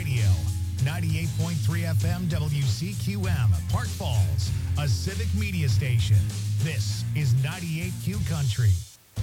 Radio. 98.3 FM WCQM, Park Falls, a civic media station. This is 98Q Country.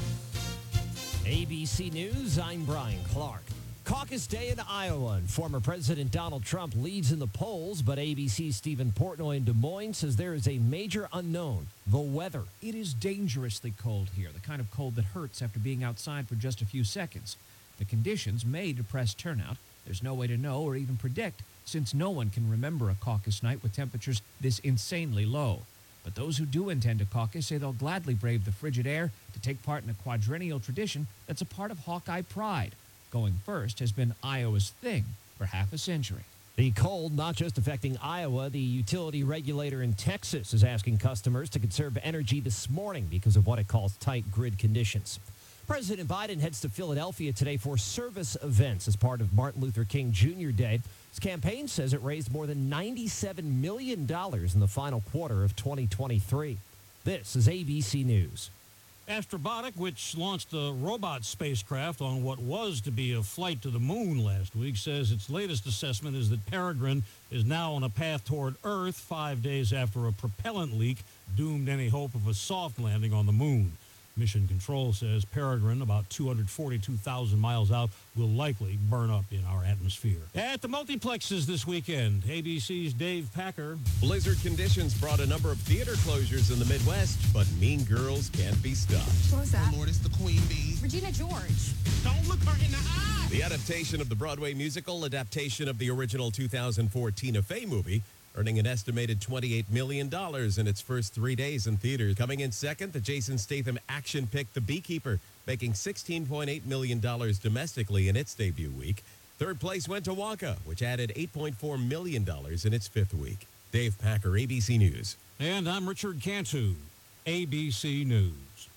ABC News, I'm Brian Clark. Caucus Day in Iowa, and former President Donald Trump leads in the polls, but ABC's Stephen Portnoy in Des Moines says there is a major unknown, the weather. It is dangerously cold here, the kind of cold that hurts after being outside for just a few seconds. The conditions may depress turnout. There's no way to know or even predict, since no one can remember a caucus night with temperatures this insanely low. But those who do intend to caucus say they'll gladly brave the frigid air to take part in a quadrennial tradition that's a part of Hawkeye pride. Going first has been Iowa's thing for half a century. The cold not just affecting Iowa, the utility regulator in Texas is asking customers to conserve energy this morning because of what it calls tight grid conditions. President Biden heads to Philadelphia today for service events as part of Martin Luther King Jr. Day. His campaign says it raised more than $97 million in the final quarter of 2023. This is ABC News. Astrobotic, which launched a robot spacecraft on what was to be a flight to the moon last week, says its latest assessment is that Peregrine is now on a path toward Earth 5 days after a propellant leak doomed any hope of a soft landing on the moon. Mission Control says Peregrine, about 242,000 miles out, will likely burn up in our atmosphere. At the multiplexes this weekend, ABC's Dave Packer. Blizzard conditions brought a number of theater closures in the Midwest, but Mean Girls can't be stopped. What was that? Oh, Lord, it's the Queen Bee. Regina George. Don't look her in the eye. The adaptation of the Broadway musical adaptation of the original 2004 Tina Fey movie, earning an estimated $28 million in its first 3 days in theaters. Coming in second, the Jason Statham action pick The Beekeeper, making $16.8 million domestically in its debut week. Third place went to Wonka, which added $8.4 million in its fifth week. Dave Packer, ABC News. And I'm Richard Cantu, ABC News.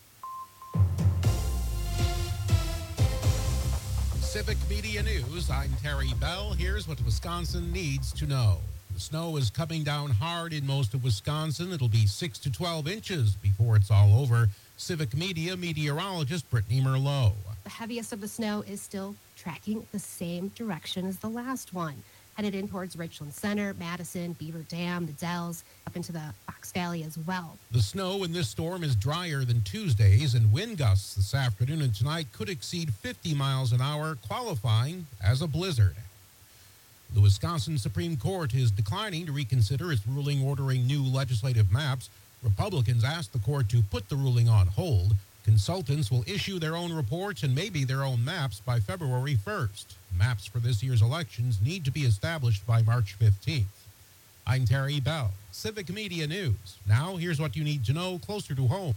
Civic Media News, I'm Terry Bell. Here's what Wisconsin needs to know. The snow is coming down hard in most of Wisconsin. It'll be 6 to 12 inches before it's all over. Civic Media meteorologist Brittany Merlot. The heaviest of the snow is still tracking the same direction as the last one, headed in towards Richland Center, Madison, Beaver Dam, the Dells, up into the Fox Valley as well. The snow in this storm is drier than Tuesday's, and wind gusts this afternoon and tonight could exceed 50 miles an hour, qualifying as a blizzard. The Wisconsin Supreme Court is declining to reconsider its ruling ordering new legislative maps. Republicans asked the court to put the ruling on hold. Consultants will issue their own reports and maybe their own maps by February 1st. Maps for this year's elections need to be established by March 15th. I'm Terry Bell, Civic Media News. Now, here's what you need to know closer to home.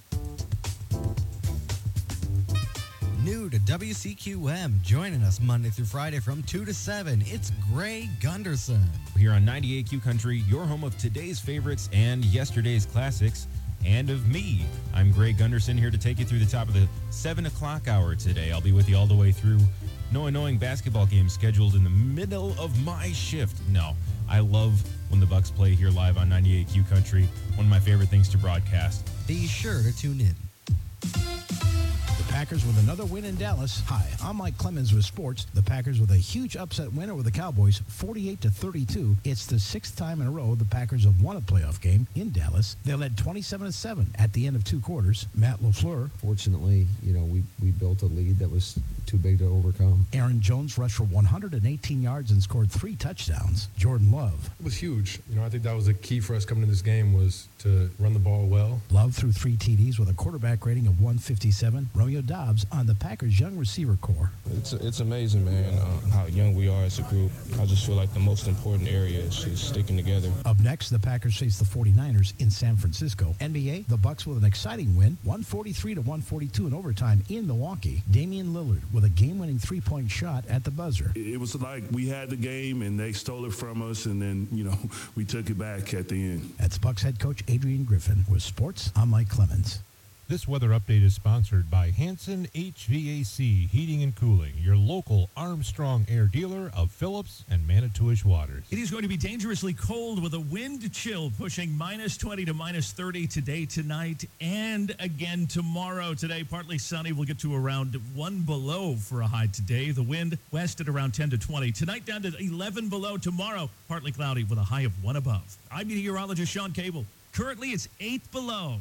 New to WCQM, joining us Monday through Friday from 2 to 7, it's Greg Gunderson. Here on 98Q Country, your home of today's favorites and yesterday's classics, and of me. I'm Greg Gunderson, here to take you through the top of the 7 o'clock hour today. I'll be with you all the way through. No annoying basketball games scheduled in the middle of my shift. No, I love when the Bucks play here live on 98Q Country. One of my favorite things to broadcast. Be sure to tune in. The Packers with another win in Dallas. Hi, I'm Mike Clemens with sports. The Packers with a huge upset win over the Cowboys, 48-32. It's the sixth time in a row the Packers have won a playoff game in Dallas. They led 27-7 at the end of two quarters. Matt LaFleur. Fortunately, we built a lead that was too big to overcome. Aaron Jones rushed for 118 yards and scored 3 touchdowns. Jordan Love. It was huge. I think that was the key for us coming to this game was to run the ball well. Love threw 3 TDs with a quarterback rating of 157. Romeo Dobbs on the Packers' young receiver core. It's amazing, man, how young we are as a group. I just feel like the most important area is just sticking together. Up next, the Packers face the 49ers in San Francisco. NBA, the Bucks with an exciting win, 143-142 in overtime in Milwaukee. Damian Lillard with a game-winning three-point shot at the buzzer. It was like we had the game and they stole it from us, and then, we took it back at the end. That's Bucks head coach Adrian Griffin. With sports, I'm Mike Clemens. This weather update is sponsored by Hanson HVAC Heating and Cooling, your local Armstrong Air dealer of Phillips and Manitowish Waters. It is going to be dangerously cold with a wind chill pushing minus 20 to minus 30 today, tonight, and again tomorrow. Today, partly sunny. We'll get to around 1 below for a high today. The wind west at around 10 to 20. Tonight down to 11 below. Tomorrow, partly cloudy with a high of 1 above. I'm meteorologist Sean Cable. Currently, it's 8 below.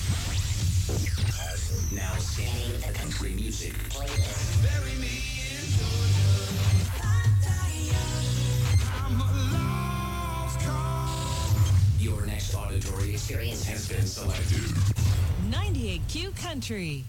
Now scanning the country music playlist. Bury me in Georgia. I'm a lost cause. Your next auditory experience has been selected. 98Q Country.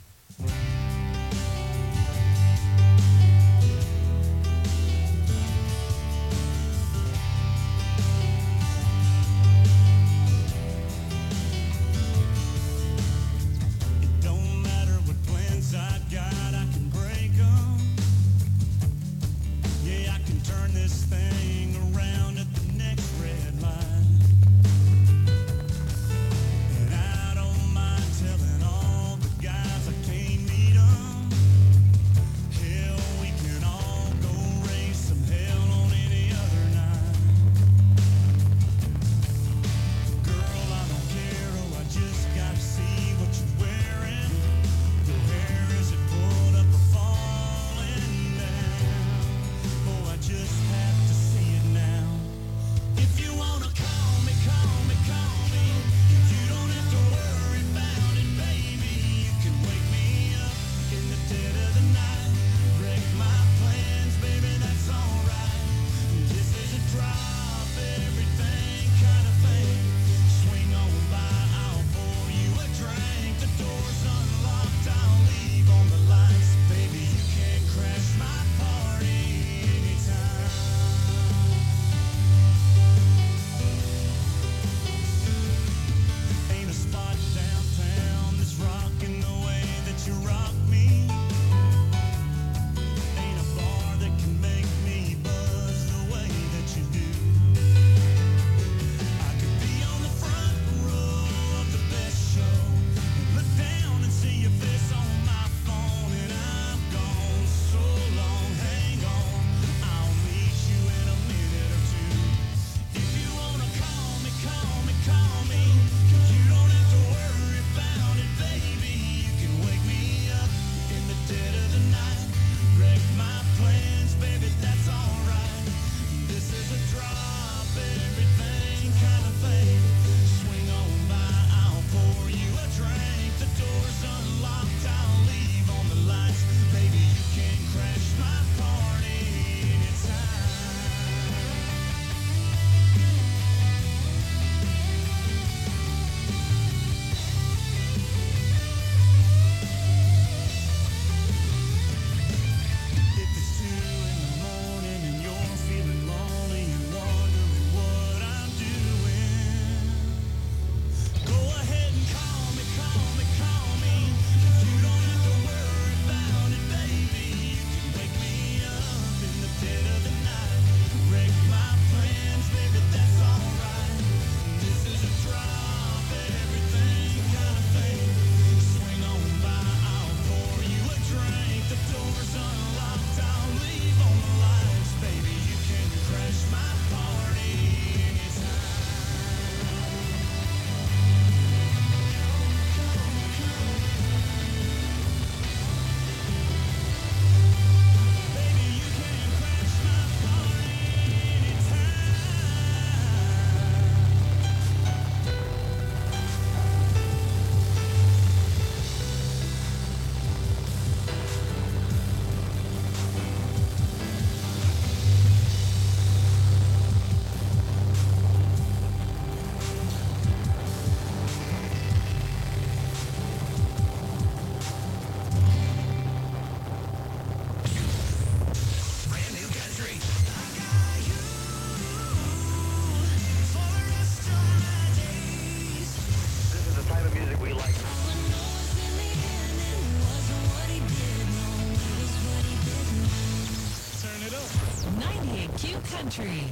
Country.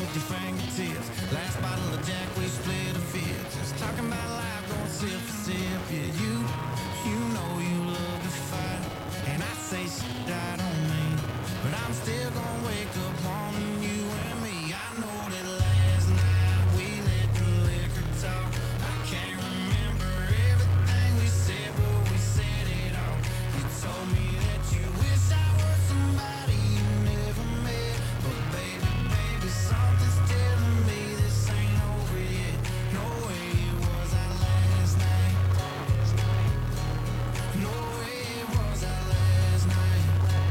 at your fingertips. Last bottle of Jack, we split a fifth. Just talking about life, going sip for sip. Yeah, you know you love to fight. And I say shit I don't mean, but I'm still gonna wake up on you and me. I know that last night we let the liquor talk. I can't remember everything we said, but we said it all. You told me that you wish I was somebody you never met, but baby, something's telling me this ain't over yet. No way it was our last night. No way it was our last night.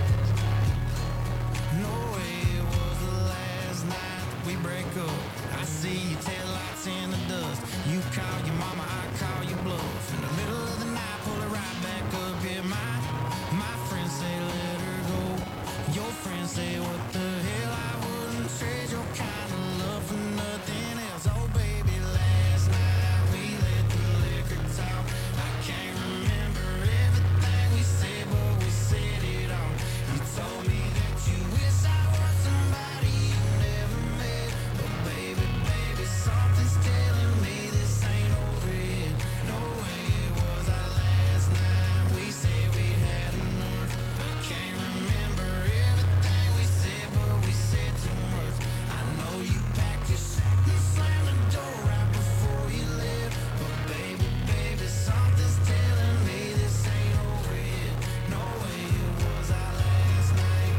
No way it was the last night that we break up. I see your taillights in the dust. You call your mama, I call your bluff. In the middle of the night, pull it right back up. Yeah, my friends say let her go. Your friends say what the hell, I wouldn't trade your kind of love for nothing else. Oh baby, last night we let the liquor talk. I can't remember everything we said, but we said it all. You told me that you wish I was somebody you never met, but baby, something's telling me this ain't over yet. No way it was our last night. We said we had enough. I can't remember everything we said, but we said too much. I know you packed your sack and slammed the door right before you left, but baby, something's telling me this ain't over yet. No way it was our last night.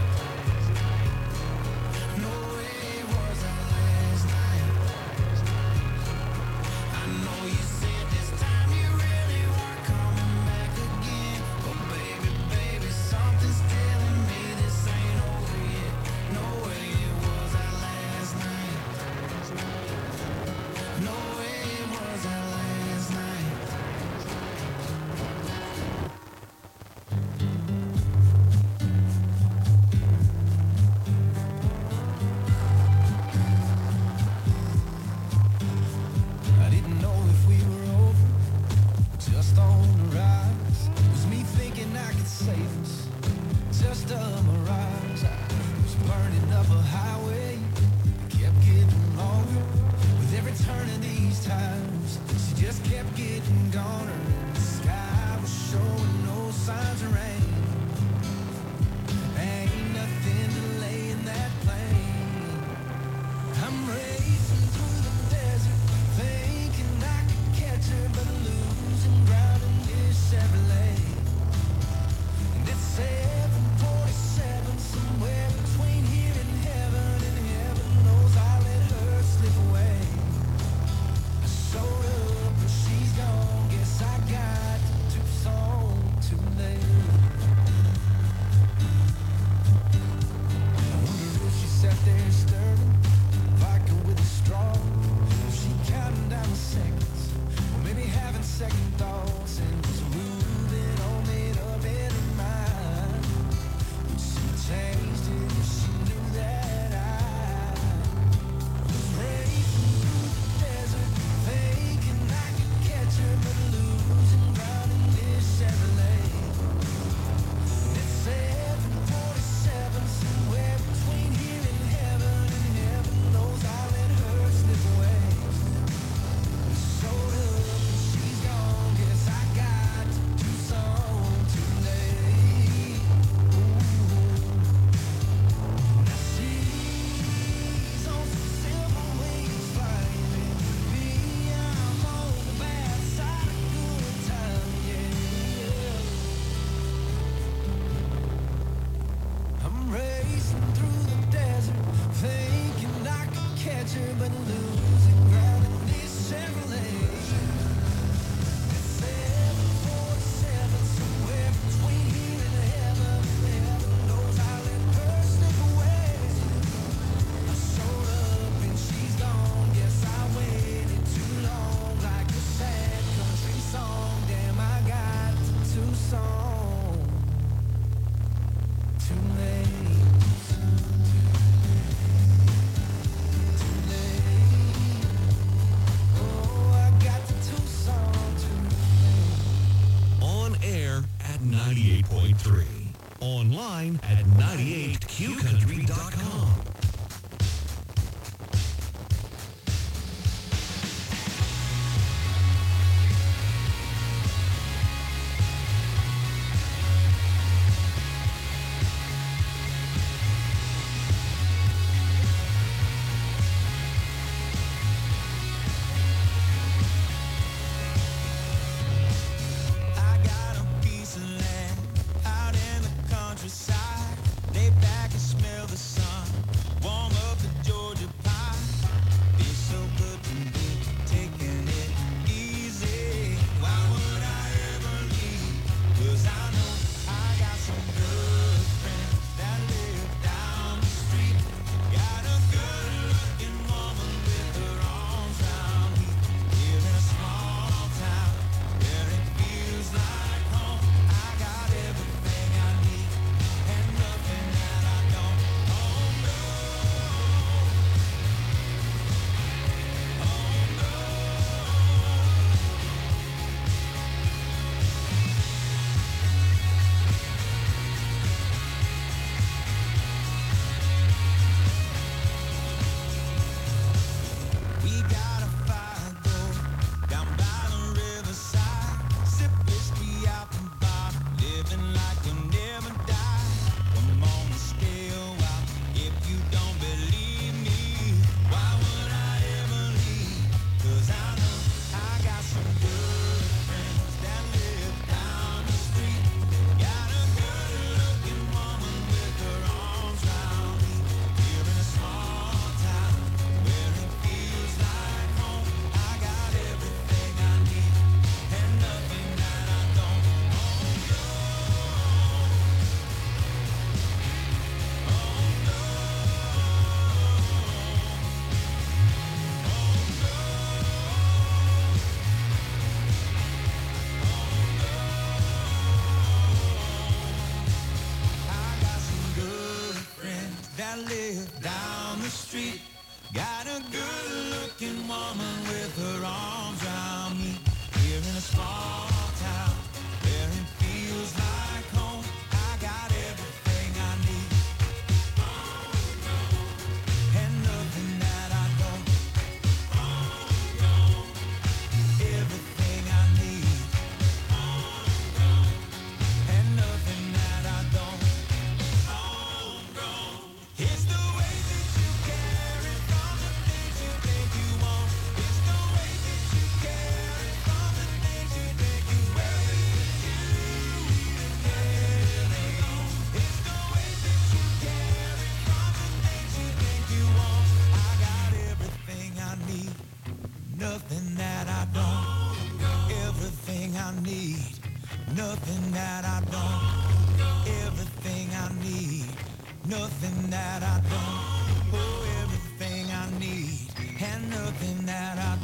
No way it was our last night. I know you said this time you really weren't coming back again, but baby, something's telling me this ain't over yet. No way it was our last night. No way it was our last night. I didn't know if we were over, just on the rise. It was me thinking I could save us, just a mirage. I was burning up a highway, kept getting longer with every turn of these times. She just kept getting goner, and the sky was showing no signs of rain. Ain't nothing delaying that plane. I'm racing through the desert, thinking I could catch her, but losing ground in this Chevrolet. And it's 747, somewhere between here and heaven knows I let her slip away. I showed up, but she's gone. Guess I got to Tucson too late. I wonder if she sat there stirring vodka with a straw, if she counting down the seconds, or maybe having second thoughts and was moving all made up in her mind. Would she changed it if she knew that I was racing through the desert, thinking I could catch her, but losing ground in this Chevrolet. And it's 747, somewhere between here and heaven knows I let her slip away. Showed up and she's gone, guess I got to Tucson too late. Now she's on some silver wings flying with me. I'm on the bad side of good time, yeah. I'm racing through the desert, thinking I could catch her, but losing ground in this Chevrolet. It's 747, somewhere between here and heaven knows I let her slip away. I showed up and she's gone, guess I waited too long, like a sad country song. Damn, I got to Tucson too late. Too late. Oh, I got to Tucson too late. On air at 98.3. Online at 98qcountry.com. nothing that I don't, everything I need. Nothing that I don't, oh, everything I need, and nothing that I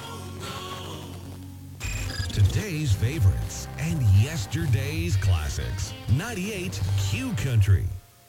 don't. Today's favorites and yesterday's classics. 98 Q Country.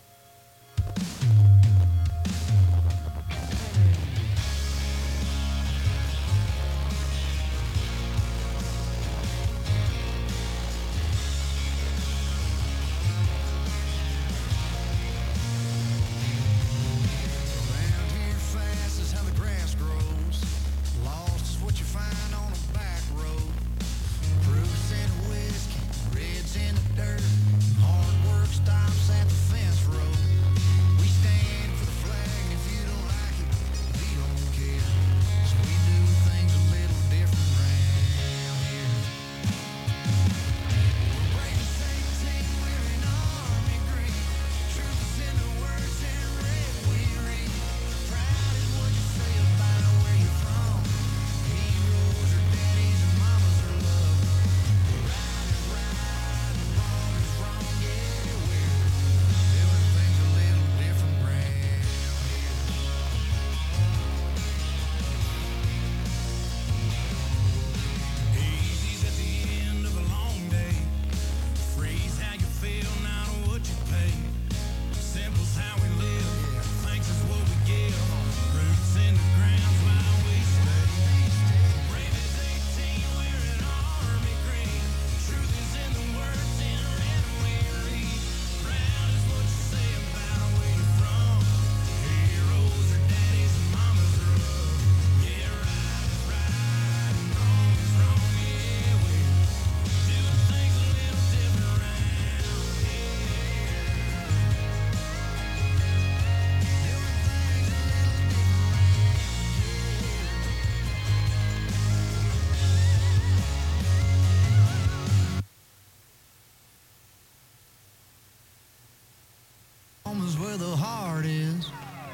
Home is where the heart is.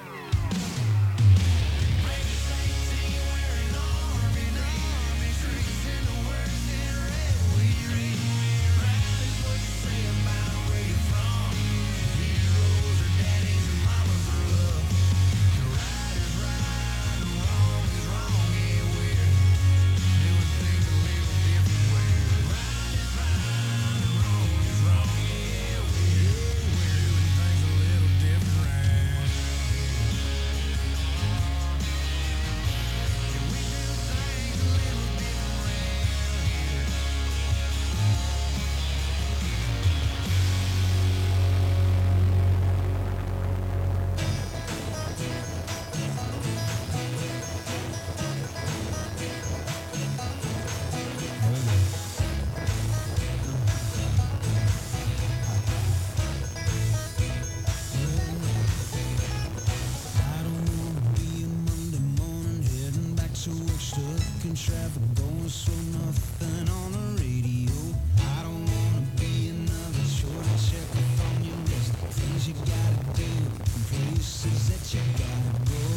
Traffic going slow, nothing on the radio. I don't wanna be another short check on your list. Things you gotta do, places that you gotta go.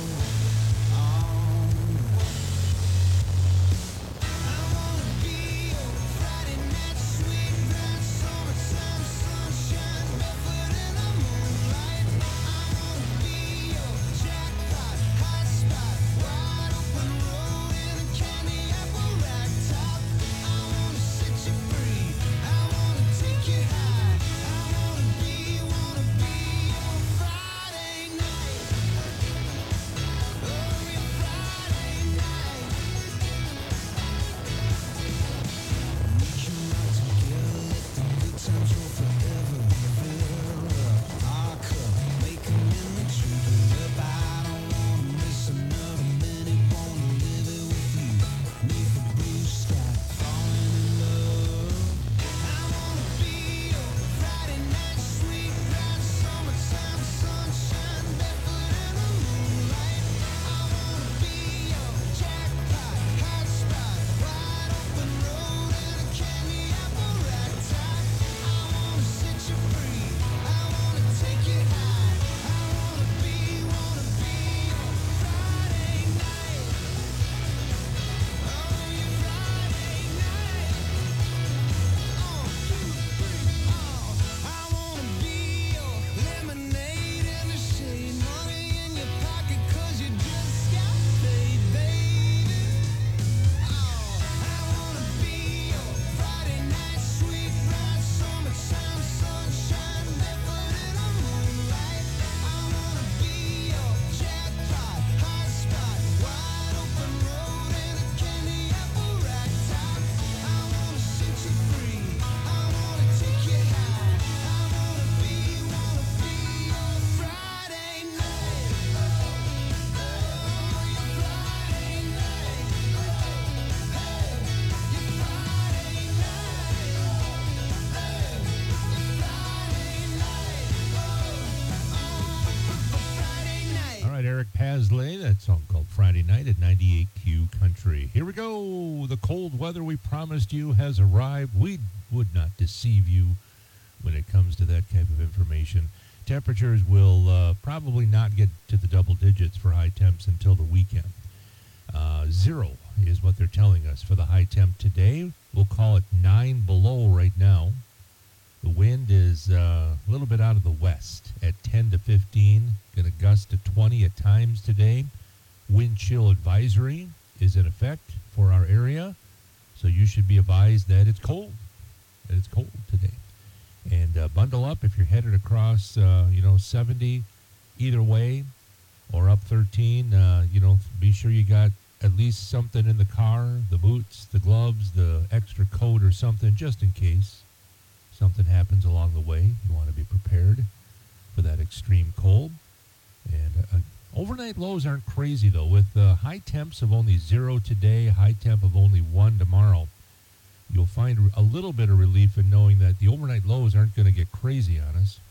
I wanna be your Friday night sweet ride, summertime sunshine, barefoot in the moonlight. I wanna be your jackpot, hot spot, wide open road in a candy apple rag top. I wanna set you free. tonight at 98Q Country. Here we go. The cold weather we promised you has arrived. We would not deceive you when it comes to that type of information. Temperatures will probably not get to the double digits for high temps until the weekend. 0 is what they're telling us for the high temp today. We'll call it 9 below right now. The wind is a little bit out of the west at 10 to 15. Going to gust to 20 at times today. Wind chill advisory is in effect for our area. So you should be advised that it's cold. That it's cold today. And bundle up if you're headed across, 70 either way or up 13. Be sure you got at least something in the car, the boots, the gloves, the extra coat or something, just in case something happens along the way. You want to be prepared for that extreme cold. And overnight lows aren't crazy, though. With high temps of only 0 today, high temp of only 1 tomorrow, you'll find a little bit of relief in knowing that the overnight lows aren't going to get crazy on us.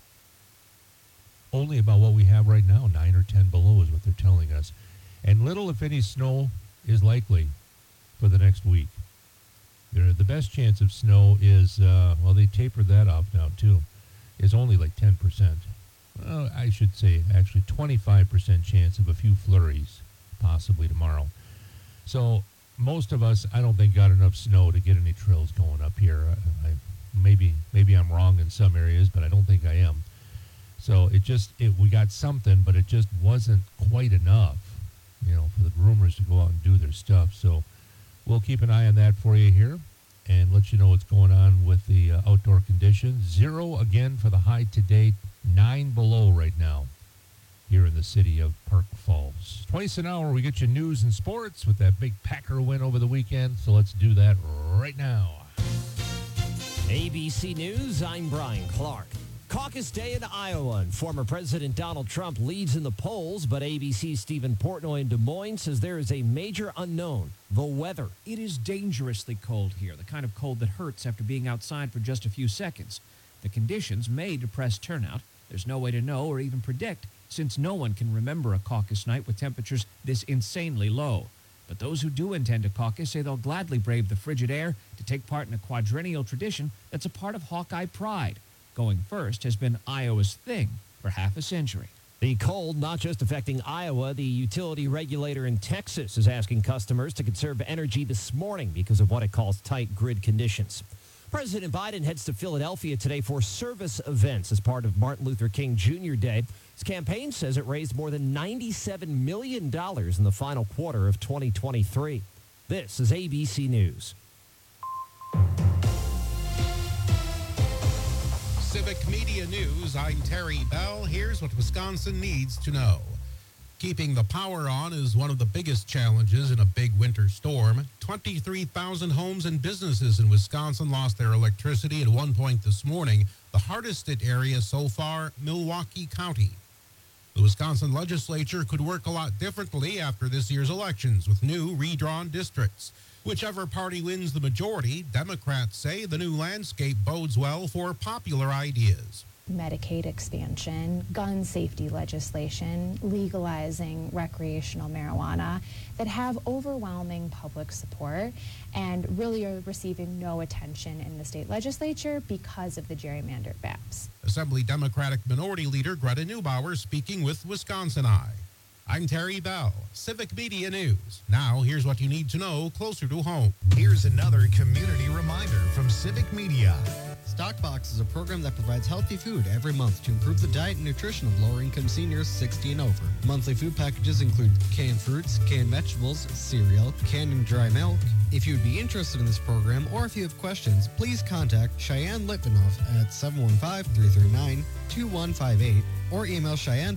Only about what we have right now, 9 or 10 below is what they're telling us. And little, if any, snow is likely for the next week. The best chance of snow is, they tapered that off now too, is only like 10%. Well, I should say actually 25% chance of a few flurries possibly tomorrow. So most of us, I don't think, got enough snow to get any trails going up here. Maybe I'm wrong in some areas, but I don't think I am. So we got something, but it just wasn't quite enough, for the groomers to go out and do their stuff. So we'll keep an eye on that for you here and let you know what's going on with the outdoor conditions. 0 again for the high today, 9 below right now here in the city of Park Falls. Twice an hour we get you news and sports with that big Packer win over the weekend. So let's do that right now. ABC News, I'm Brian Clark. Caucus Day in Iowa, and former President Donald Trump leads in the polls, but ABC's Stephen Portnoy in Des Moines says there is a major unknown, the weather. It is dangerously cold here, the kind of cold that hurts after being outside for just a few seconds. The conditions may depress turnout. There's no way to know or even predict, since no one can remember a caucus night with temperatures this insanely low. But those who do intend to caucus say they'll gladly brave the frigid air to take part in a quadrennial tradition that's a part of Hawkeye pride. Going first has been Iowa's thing for half a century. The cold not just affecting Iowa. The utility regulator in Texas is asking customers to conserve energy this morning because of what it calls tight grid conditions. President Biden heads to Philadelphia today for service events as part of Martin Luther King Jr. Day. His campaign says it raised more than $97 million in the final quarter of 2023. This is ABC News. Civic Media News, I'm Terry Bell. Here's what Wisconsin needs to know. Keeping the power on is one of the biggest challenges in a big winter storm. 23,000 homes and businesses in Wisconsin lost their electricity at one point this morning. The hardest hit area so far, Milwaukee County. The Wisconsin legislature could work a lot differently after this year's elections with new redrawn districts. Whichever party wins the majority, Democrats say the new landscape bodes well for popular ideas. Medicaid expansion, gun safety legislation, legalizing recreational marijuana that have overwhelming public support and really are receiving no attention in the state legislature because of the gerrymandered maps. Assembly Democratic Minority Leader Greta Neubauer speaking with Wisconsin Eye. I'm Terry Bell, Civic Media News. Now, here's what you need to know closer to home. Here's another community reminder from Civic Media. Stockbox is a program that provides healthy food every month to improve the diet and nutrition of lower-income seniors 60 and over. Monthly food packages include canned fruits, canned vegetables, cereal, canned and dry milk. If you would be interested in this program or if you have questions, please contact Cheyenne Litvinoff at 715-339-2158 or email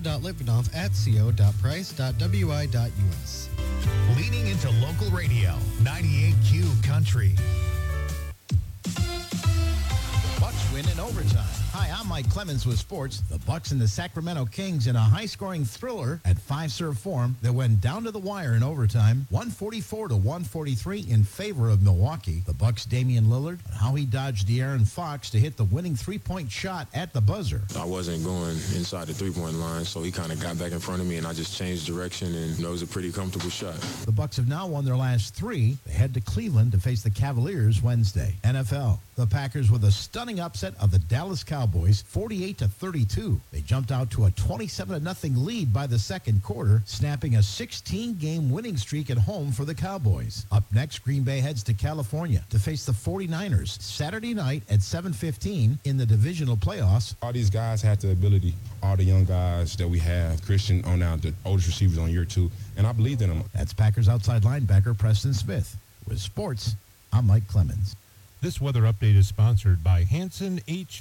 cheyenne.litvinoff@co.price.wi.us. Leaning into local radio, 98Q Country. Watch Win win in overtime. Hi, I'm Mike Clemens with sports. The Bucks and the Sacramento Kings in a high-scoring thriller at five-serve form that went down to the wire in overtime, 144-143 in favor of Milwaukee. The Bucks' Damian Lillard and how he dodged De'Aaron Fox to hit the winning three-point shot at the buzzer. I wasn't going inside the three-point line, so he kind of got back in front of me, and I just changed direction, and it was a pretty comfortable shot. The Bucks have now won their last three. They head to Cleveland to face the Cavaliers Wednesday. NFL. The Packers with a stunning upset of the Dallas Cowboys, 48-32. They jumped out to a 27-0 lead by the second quarter, snapping a 16-game winning streak at home for the Cowboys. Up next, Green Bay heads to California to face the 49ers Saturday night at 7:15 in the divisional playoffs. All these guys have the ability, all the young guys that we have, Christian on now, the oldest receivers on year 2, and I believed in them. That's Packers outside linebacker Preston Smith. With sports, I'm Mike Clemens. This weather update is sponsored by Hanson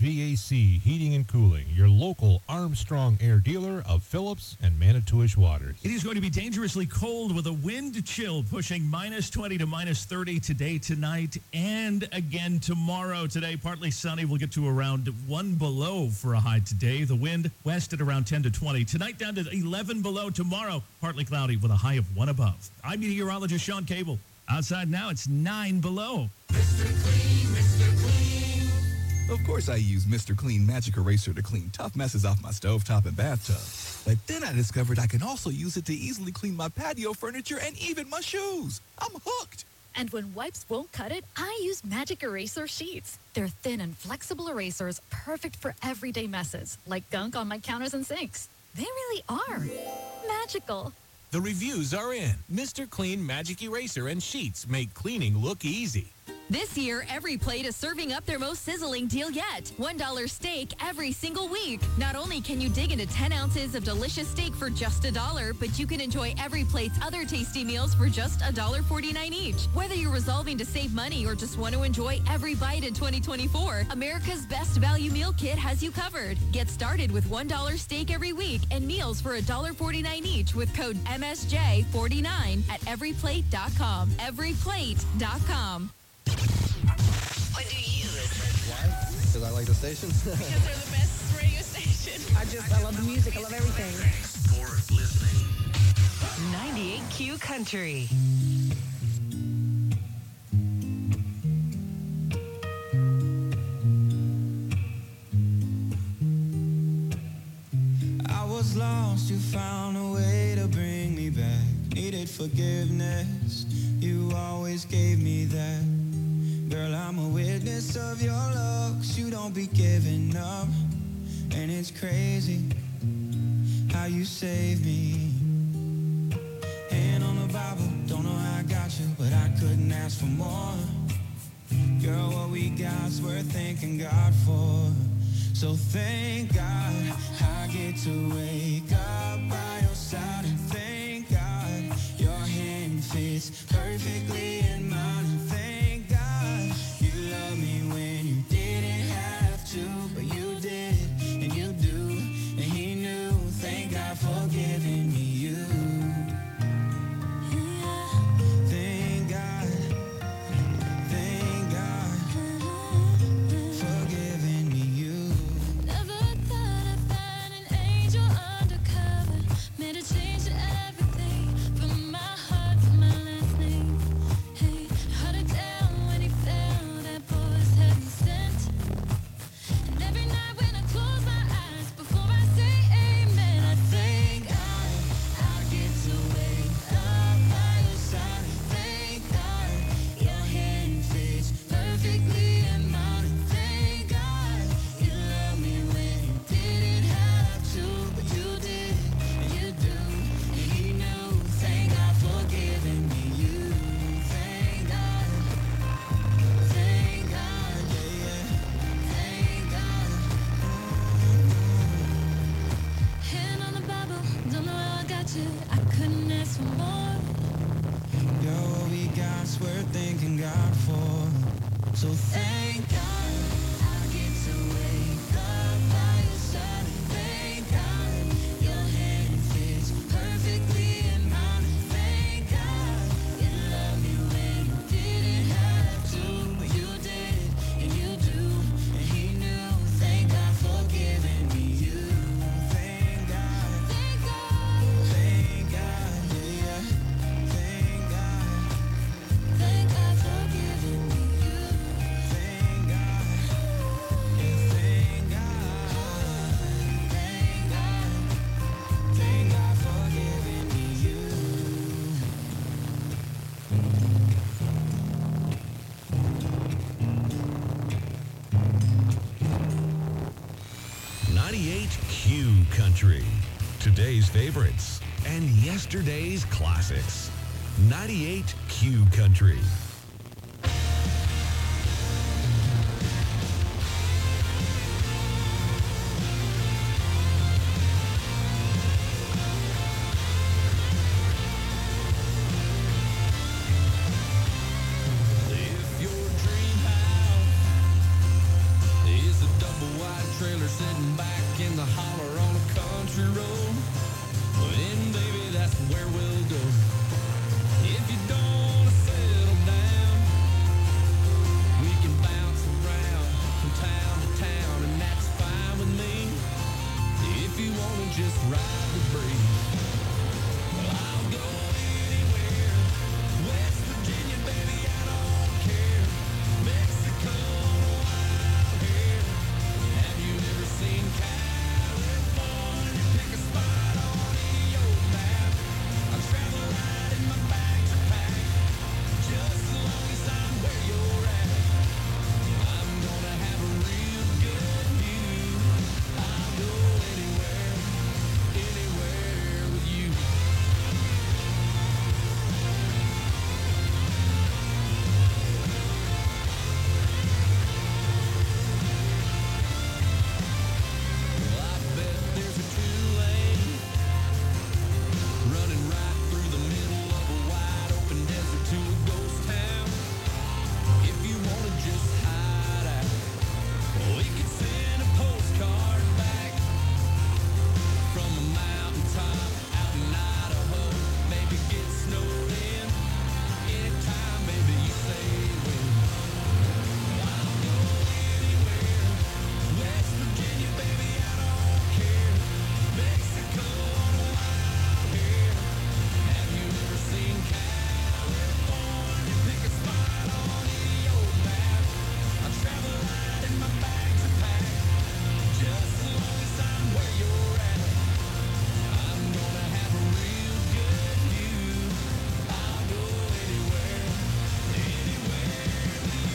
HVAC Heating and Cooling, your local Armstrong Air dealer of Phillips and Manitowish waters. It is going to be dangerously cold with a wind chill pushing -20 to -30 today, tonight, and again tomorrow. Today, partly sunny. We'll get to around 1 below for a high today. The wind west at around 10 to 20. Tonight down to 11 below. Tomorrow, partly cloudy with a high of 1 above. I'm meteorologist Sean Cable. Outside now, it's 9 below. Mr. Clean, Mr. Clean. Of course I use Mr. Clean Magic Eraser to clean tough messes off my stovetop and bathtub. But then I discovered I can also use it to easily clean my patio furniture and even my shoes. I'm hooked. And when wipes won't cut it, I use Magic Eraser Sheets. They're thin and flexible erasers, perfect for everyday messes, like gunk on my counters and sinks. They really are magical. The reviews are in. Mr. Clean Magic Eraser and Sheets make cleaning look easy. This year, Every Plate is serving up their most sizzling deal yet. $1 steak every single week. Not only can you dig into 10 ounces of delicious steak for just $1, but you can enjoy Every Plate's other tasty meals for just $1.49 each. Whether you're resolving to save money or just want to enjoy every bite in 2024, America's Best Value Meal Kit has you covered. Get started with $1 steak every week and meals for $1.49 each with code MSJ49 at everyplate.com. Everyplate.com. What do you listen? Why? Because I like the station. Because they're the best radio station. I love the music. I love everything. Thanks for listening. 98Q Country. I was lost, you found a way to bring me back. Needed forgiveness, you always gave me that. Girl, I'm a witness of your looks, you don't be giving up. And it's crazy how you saved me. Hand on the Bible, don't know how I got you, but I couldn't ask for more. Girl, what we got's worth thanking God for. So thank God I get to wake up by your side. And thank God your hand fits perfectly in mine. And thank God you love me when you didn't have to, but you did, and you do, and he knew. Thank God for giving me you. Thank God, thank God for giving me you. Never thought I'd find an angel undercover. Made a change to everything from my heart to my last name. Hey, held it down when he fell. That boy's heaven sent. And every night when I close my eyes before I say amen, I thank God I get to wake up by your side. Thank God your hand fits perfectly in mine. Thank God you love me when you didn't have to, but you did, and you do, and he knew. Thank God for giving me you. Thank God, yeah, yeah. Thank God. Hand on the Bible, don't know how I got you. I couldn't ask for more. Girl, what we got's worth thanking God for. So thank God I get to wake up by your side. Thank God your hand fits perfectly in mine. Thank God you love me when you didn't have to, but you did, and you do, and he knew. 98Q Country. Today's favorites and yesterday's classics. 98Q Country. Trailer sitting back in the holler on a country road, then baby, that's where we'll go. If you don't want to settle down, we can bounce around from town to town, and that's fine with me. If you want to just ride the breeze, I'll go anywhere. West Virginia, baby, I don't care. Mexico on a wild hair. Have you ever seen California? Pick a spot on any old map. I'll travel light and my bags are packed, just as long as I'm where you're at. I'm gonna have a real good view. I'll go anywhere, anywhere with you. Well, I bet there's a two-lane running right through the middle of a wide open desert to a ghost town. If you want to just hide out, we could send a postcard back from a mountaintop out in Idaho. Maybe get snowed in anytime, baby, you say when. I'll go anywhere. West Virginia, baby, I don't care. Mexico on a wild hair. Have you ever seen California? Pick a spot on any old map. I'll travel light and my bags are packed, just as long as I'm where you're at. I'm gonna have a real good view. I'll go anywhere, anywhere with you.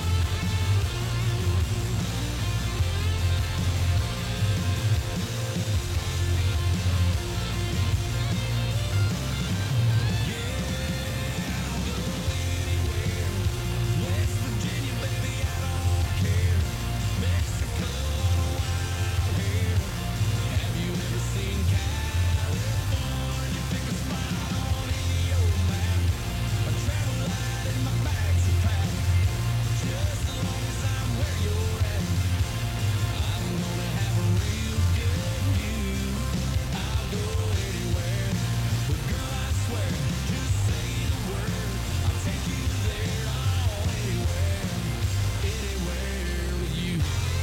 West Virginia, baby, I don't care. Mexico on a wild hair. Have you ever seen California? Pick a spot on any old map. I travel light and my bags are packed, just as long as I'm where you're at. I'm gonna have a real good view. I'll go anywhere, but girl, I swear, just say the word. I'll take you there, all anywhere, anywhere with you.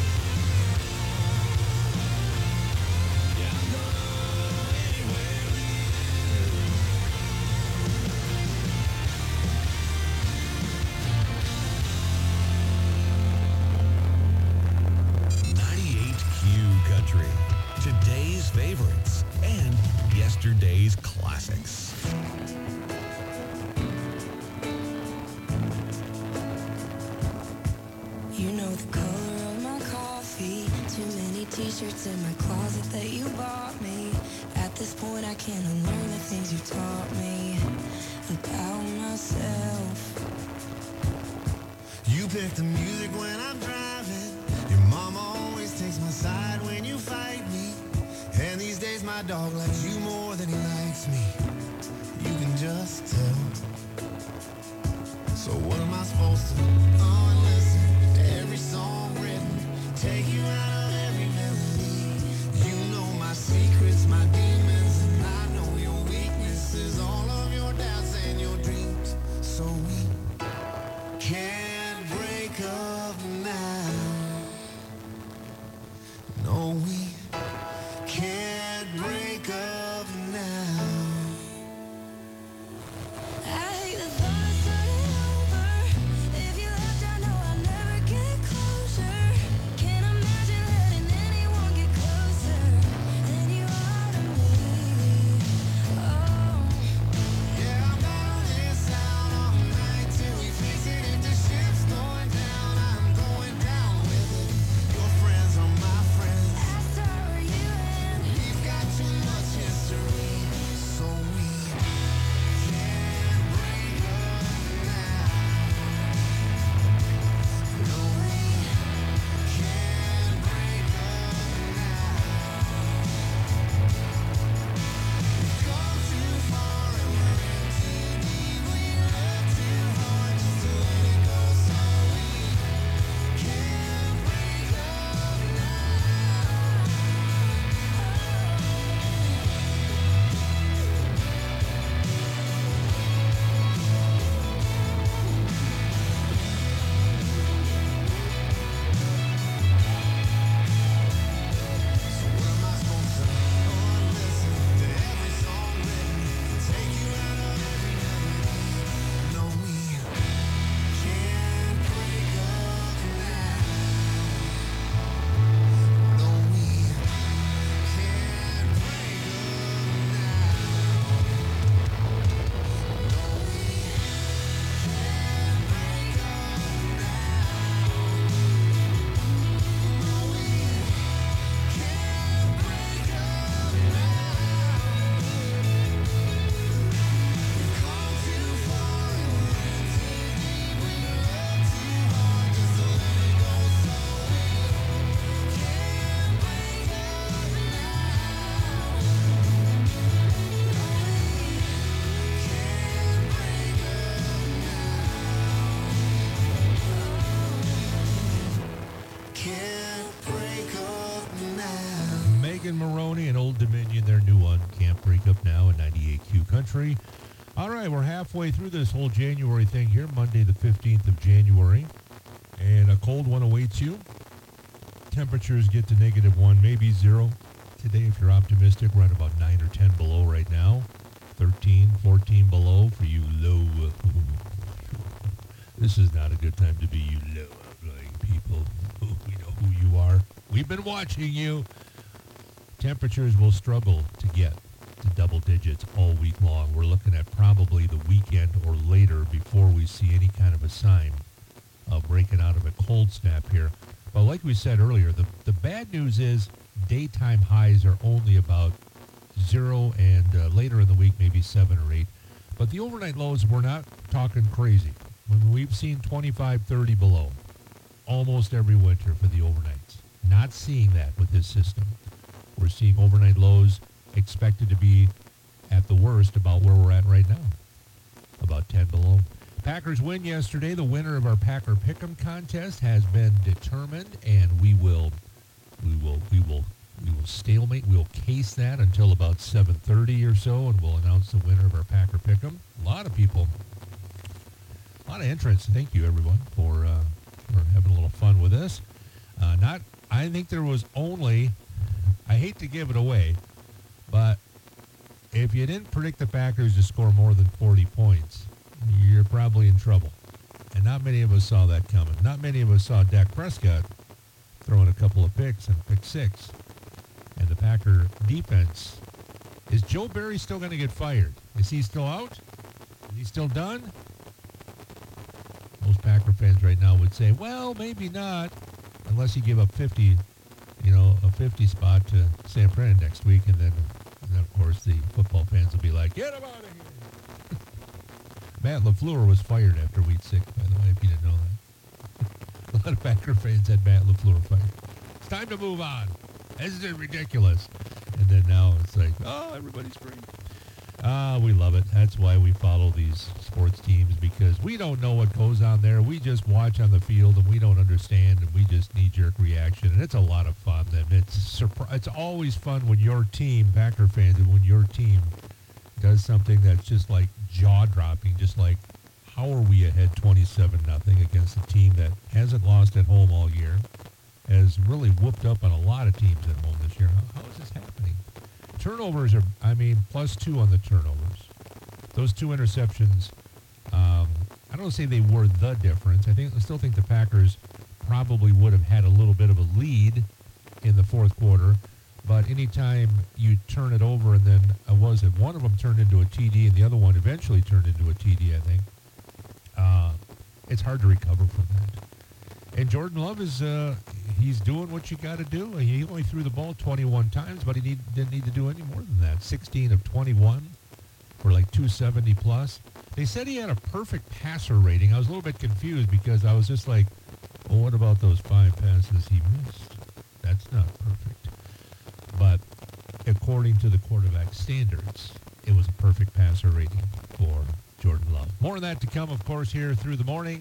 Yeah, I'll go anywhere with you. 98Q Country. Today's favorites and yesterday's classics. You know the color of my coffee. Too many t-shirts in my closet that you bought me. At this point I can't unlearn the things you taught me about myself. You pick the music when I'm driving. Your mama always takes my side when you fight me. And these days my dog likes you more than he likes me. You can just tell. So what am I supposed to do? Oh, and listen to every song written, take you out of every melody. You know my secrets, my demons, and I know your weaknesses, all of your doubts and your dreams. So we can't break up now. No, we can't break up now. I hate the thought of starting over. If you left, I know I'll never get closure. Can't imagine Megan Maroney and Old Dominion, their new one, Can't Break Up Now in 98Q Country. All right, we're halfway through this whole January thing here, Monday the 15th of January. And a cold one awaits you. Temperatures get to -1, maybe 0. Today, if you're optimistic, we're at about 9 or 10 below right now. 13, 14 below for you low. This is not a good time to be you low-lying people. We know who you are. We've been watching you. Temperatures will struggle to get to double digits all week long. We're looking at probably the weekend or later before we see any kind of a sign of breaking out of a cold snap here. But like we said earlier, the bad news is daytime highs are only about 0 and later in the week maybe 7 or 8. But the overnight lows, we're not talking crazy. We've seen 25, 30 below almost every winter for the overnights. Not seeing that with this system. We're seeing overnight lows expected to be at the worst about where we're at right now, about 10 below. Packers win yesterday. The winner of our Packer Pick'em contest has been determined, and we will stalemate. We'll case that until about 7:30 or so, and we'll announce the winner of our Packer Pick'em. A lot of people, a lot of interest. Thank you, everyone, for having a little fun with this. I think there was only, I hate to give it away, but if you didn't predict the Packers to score more than 40 points, you're probably in trouble. And not many of us saw that coming. Not many of us saw Dak Prescott throwing a couple of picks and pick 6. And the Packer defense, is Joe Barry still going to get fired? Is he still out? Is he still done? Most Packer fans right now would say, well, maybe not, unless you give up 50, a 50 spot to San Fran next week. And then, of course, the football fans will be like, get him out of here. Matt LaFleur was fired after week 6, by the way, if you didn't know that. A lot of Packer fans had Matt LaFleur fired. It's time to move on. Isn't it ridiculous? And then now it's like, oh, everybody's free. We love it. That's why we follow these sports teams, because we don't know what goes on there. We just watch on the field, and we don't understand, and we just knee-jerk reaction. And it's a lot of fun. And it's always fun when your team, Packer fans, and when your team does something that's just like jaw-dropping, just like, how are we ahead 27-0 against a team that hasn't lost at home all year, has really whooped up on a lot of teams at home this year? How is this happening? Turnovers are, +2 on the turnovers. Those 2 interceptions, I don't say they were the difference. I still think the Packers probably would have had a little bit of a lead in the fourth quarter, but anytime you turn it over, and then one of them turned into a TD and the other one eventually turned into a TD, I think, it's hard to recover from that. And Jordan Love is, he's doing what you got to do. He only threw the ball 21 times, but he didn't need to do any more than that. 16 of 21 for like 270 plus. They said he had a perfect passer rating. I was a little bit confused because I was just like, well, what about those 5 passes he missed? That's not perfect. But according to the quarterback standards, it was a perfect passer rating for Jordan Love. More of that to come, of course, here through the morning.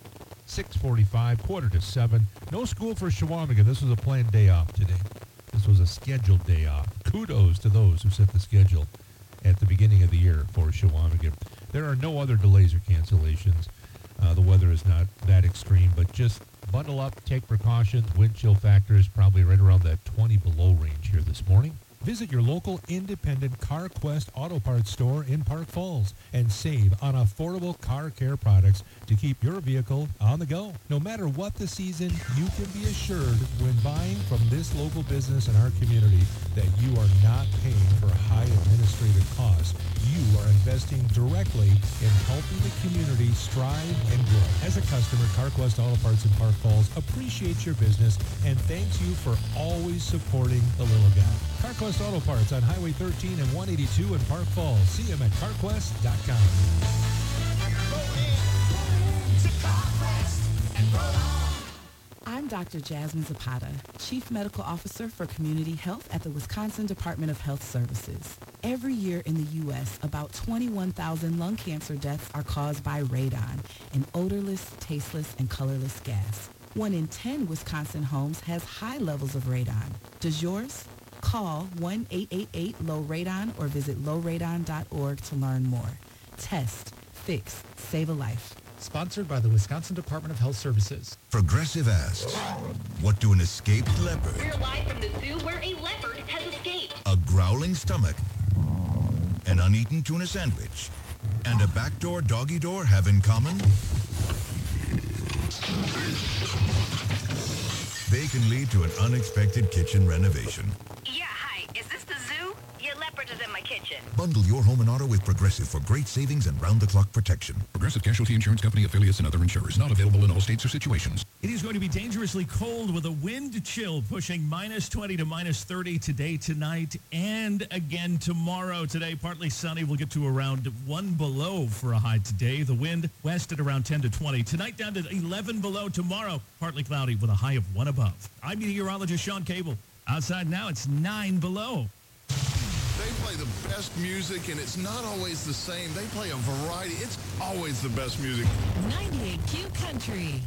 6:45, 6:45. No school for Shawamigan. This was a planned day off today. This was a scheduled day off. Kudos to those who set the schedule at the beginning of the year for Shawamigan. There are no other delays or cancellations. The weather is not that extreme, but just bundle up, take precautions. Wind chill factor is probably right around that 20 below range here this morning. Visit your local independent CarQuest Auto Parts store in Park Falls and save on affordable car care products to keep your vehicle on the go. No matter what the season, you can be assured when buying from this local business in our community that you are not paying for high administrative costs. You are investing directly in helping the community strive and grow. As a customer, CarQuest Auto Parts in Park Falls appreciates your business and thanks you for always supporting the little guy. CarQuest Auto Parts on Highway 13 and 182 in Park Falls. See them at carquest.com. I'm Dr. Jasmine Zapata, Chief Medical Officer for Community Health at the Wisconsin Department of Health Services. Every year in the U.S., about 21,000 lung cancer deaths are caused by radon, an odorless, tasteless, and colorless gas. 1 in 10 Wisconsin homes has high levels of radon. Does yours? Call 1-888-LOW-RADON or visit lowradon.org to learn more. Test, fix, save a life. Sponsored by the Wisconsin Department of Health Services. Progressive asks, what do an escaped leopard, We're live from the zoo where a leopard has escaped. a growling stomach, an uneaten tuna sandwich, and a backdoor doggy door have in common? They can lead to an unexpected kitchen renovation. Yeah, hi. Is this the zoo? Your leopard is in my kitchen. Bundle your home and auto with Progressive for great savings and round-the-clock protection. Progressive Casualty Insurance Company affiliates and other insurers. Not available in all states or situations. It is going to be dangerously cold with a wind chill pushing minus 20 to minus 30 today, tonight, and again tomorrow. Today, partly sunny. We'll get to around 1 below for a high today. The wind west at around 10 to 20. Tonight down to 11 below. Tomorrow, partly cloudy with a high of 1 above. I'm meteorologist Sean Cable. Outside now, it's 9 below. They play the best music, and it's not always the same. They play a variety. It's always the best music. 98Q Country.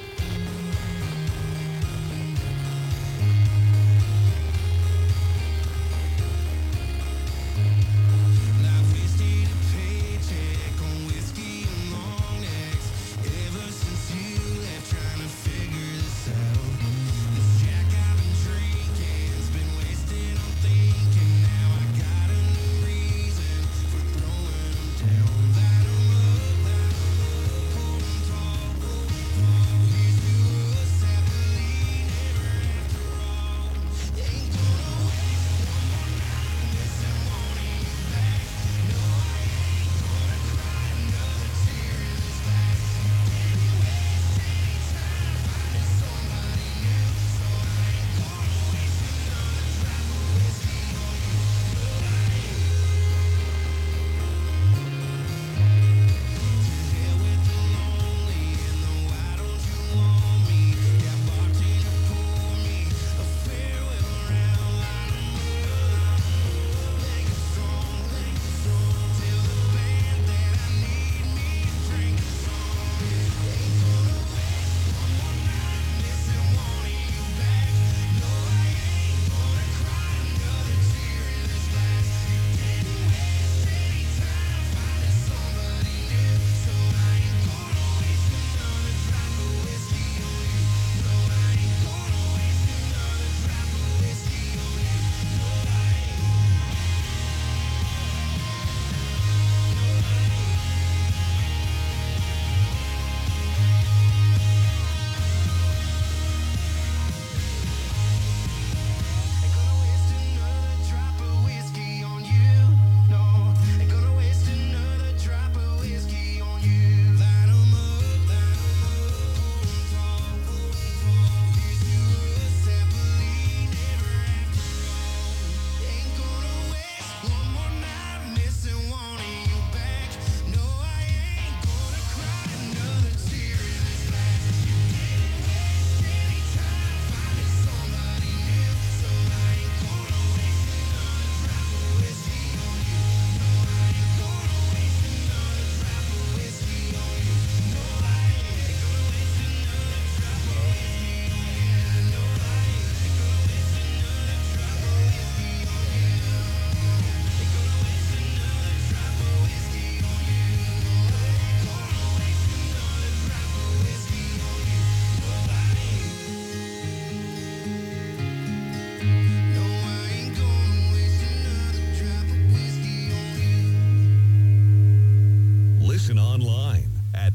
Listen online at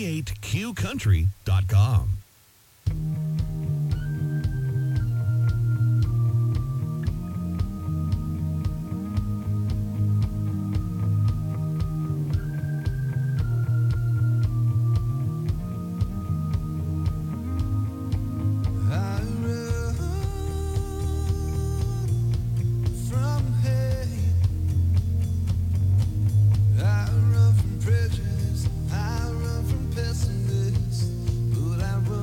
98qcountry.com. I run from pessimists, but I run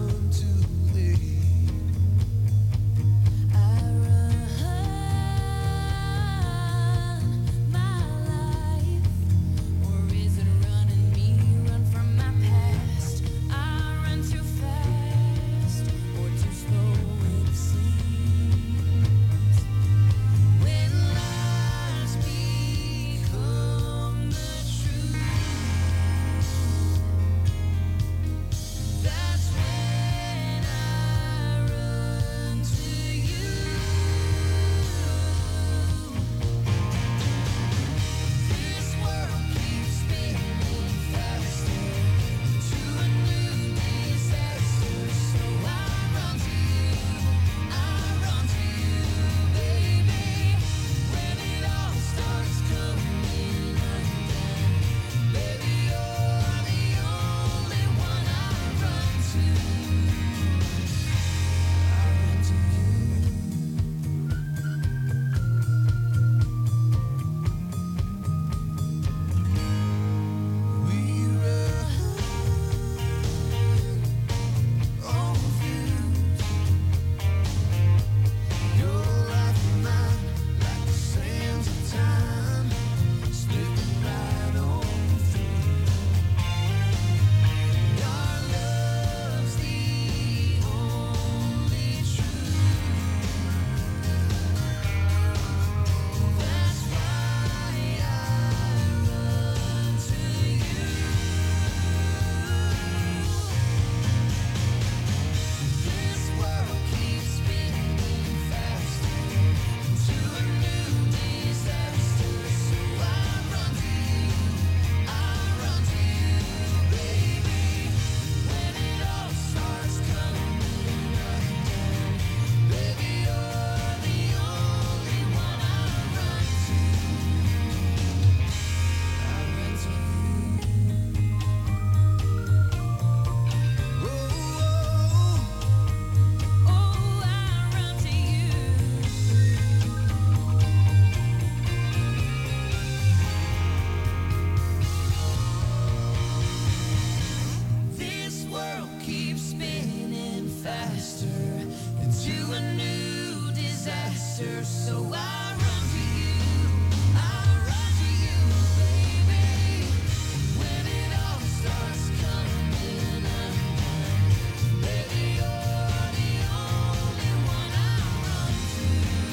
faster into a new disaster. So I run to you, I run to you, baby. When it all starts coming undone, baby, you're the only one I run to.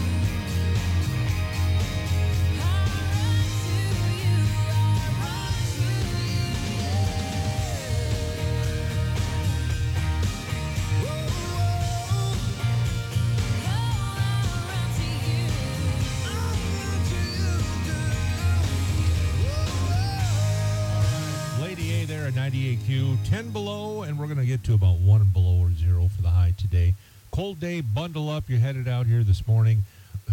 I run to you, I run to you, Lady A there at 98Q, 10 below, and we're going to get to about 1 below or 0 for the high today. Cold day, bundle up. You're headed out here this morning.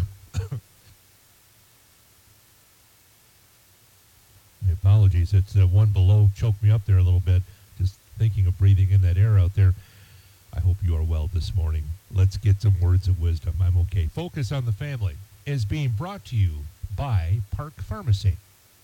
My apologies. It's 1 below. Choked me up there a little bit. Just thinking of breathing in that air out there. I hope you are well this morning. Let's get some words of wisdom. I'm okay. Focus on the Family is being brought to you by Park Pharmacy.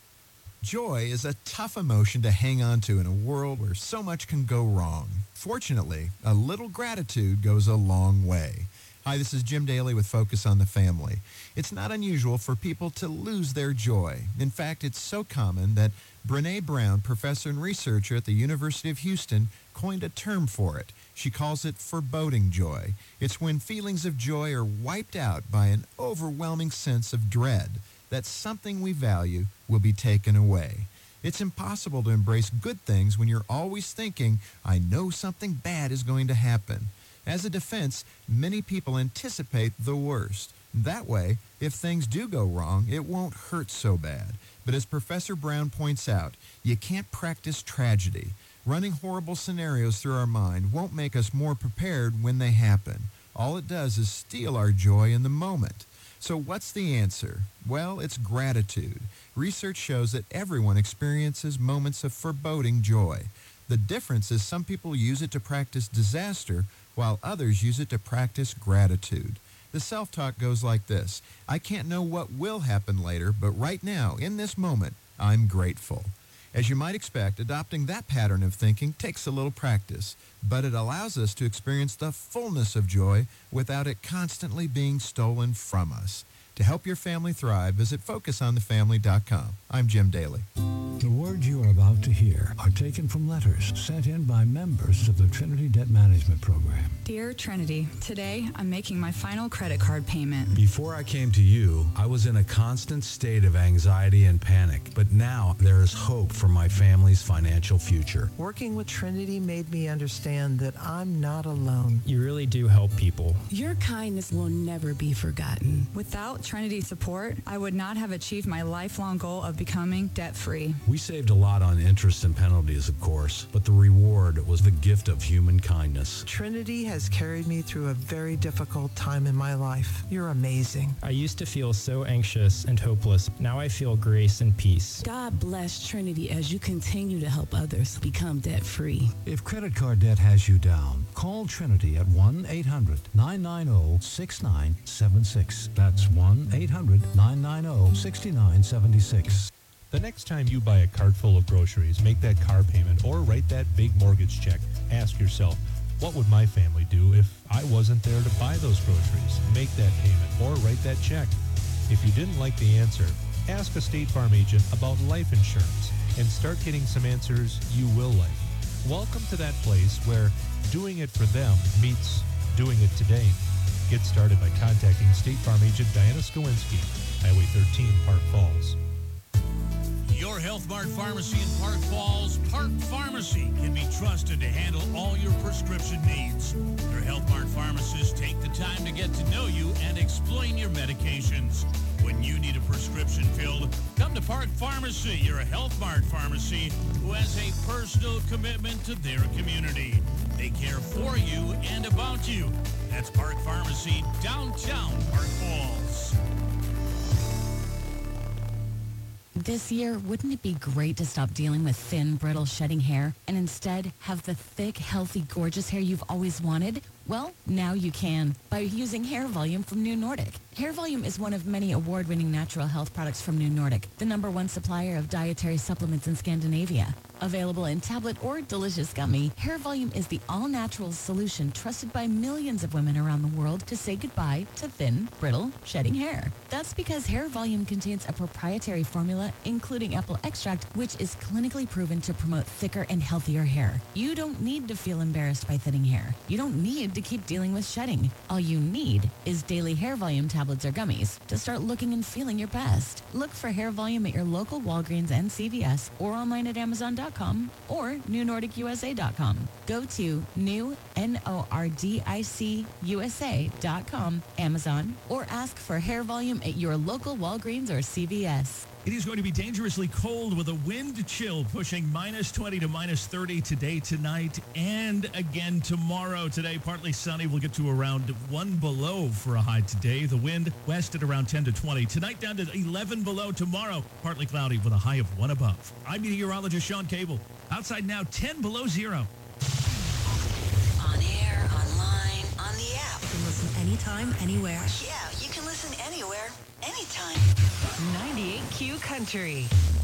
Joy is a tough emotion to hang on to in a world where so much can go wrong. Fortunately, a little gratitude goes a long way. Hi, this is Jim Daly with Focus on the Family. It's not unusual for people to lose their joy. In fact, it's so common that Brene Brown, professor and researcher at the University of Houston, coined a term for it. She calls it foreboding joy. It's when feelings of joy are wiped out by an overwhelming sense of dread that something we value will be taken away. It's impossible to embrace good things when you're always thinking, I know something bad is going to happen. As a defense, many people anticipate the worst. That way, if things do go wrong, it won't hurt so bad. But as Professor Brown points out, you can't practice tragedy. Running horrible scenarios through our mind won't make us more prepared when they happen. All it does is steal our joy in the moment. So what's the answer? Well, it's gratitude. Research shows that everyone experiences moments of foreboding joy. The difference is some people use it to practice disaster, while others use it to practice gratitude. The self-talk goes like this: I can't know what will happen later, but right now, in this moment, I'm grateful. As you might expect, adopting that pattern of thinking takes a little practice, but it allows us to experience the fullness of joy without it constantly being stolen from us. To help your family thrive, visit FocusOnTheFamily.com. I'm Jim Daly. The words you are about to hear are taken from letters sent in by members of the Trinity Debt Management Program. Dear Trinity, today I'm making my final credit card payment. Before I came to you, I was in a constant state of anxiety and panic, but now there is hope for my family's financial future. Working with Trinity made me understand that I'm not alone. You really do help people. Your kindness will never be forgotten. Without Trinity's support, I would not have achieved my lifelong goal of becoming debt-free. We saved a lot on interest and penalties, of course, but the reward was the gift of human kindness. Trinity has carried me through a very difficult time in my life. You're amazing. I used to feel so anxious and hopeless. Now I feel grace and peace. God bless Trinity as you continue to help others become debt-free. If credit card debt has you down, call Trinity at 1-800-990-6976. That's 1-800-990-6976. The next time you buy a cart full of groceries, make that car payment, or write that big mortgage check, ask yourself, what would my family do if I wasn't there to buy those groceries? Make that payment or write that check. If you didn't like the answer, ask a State Farm agent about life insurance and start getting some answers you will like. Welcome to that place where doing it for them meets doing it today. Get started by contacting State Farm agent Diana Skowinski, Highway 13, Park Falls. Your Health Mart Pharmacy in Park Falls, Park Pharmacy, can be trusted to handle all your prescription needs. Your Health Mart pharmacists take the time to get to know you and explain your medications. When you need a prescription filled, come to Park Pharmacy, your Health Mart pharmacy, who has a personal commitment to their community. They care for you and about you. That's Park Pharmacy, downtown Park Falls. This year, wouldn't it be great to stop dealing with thin, brittle, shedding hair and instead have the thick, healthy, gorgeous hair you've always wanted? Well, now you can by using Hair Volume from New Nordic. Hair Volume is one of many award-winning natural health products from New Nordic, the #1 supplier of dietary supplements in Scandinavia. Available in tablet or delicious gummy, Hair Volume is the all-natural solution trusted by millions of women around the world to say goodbye to thin, brittle, shedding hair. That's because Hair Volume contains a proprietary formula, including apple extract, which is clinically proven to promote thicker and healthier hair. You don't need to feel embarrassed by thinning hair. You don't need to keep dealing with shedding. All you need is daily Hair Volume tablets or gummies to start looking and feeling your best. Look for Hair Volume at your local Walgreens and CVS or online at Amazon.com or NewNordicUSA.com. Go to NewNordicUSA.com, Amazon, or ask for Hair Volume at your local Walgreens or CVS. It is going to be dangerously cold with a wind chill pushing -20 to -30 today, tonight, and again tomorrow. Today, partly sunny. We'll get to around 1 below for a high today. The wind west at around 10 to 20. Tonight down to 11 below. Tomorrow, partly cloudy with a high of 1 above. I'm meteorologist Sean Cable. Outside now, 10 below zero. On air, online, on the app. You can listen anytime, anywhere. Yeah, you can listen anywhere, anytime. 98Q Country.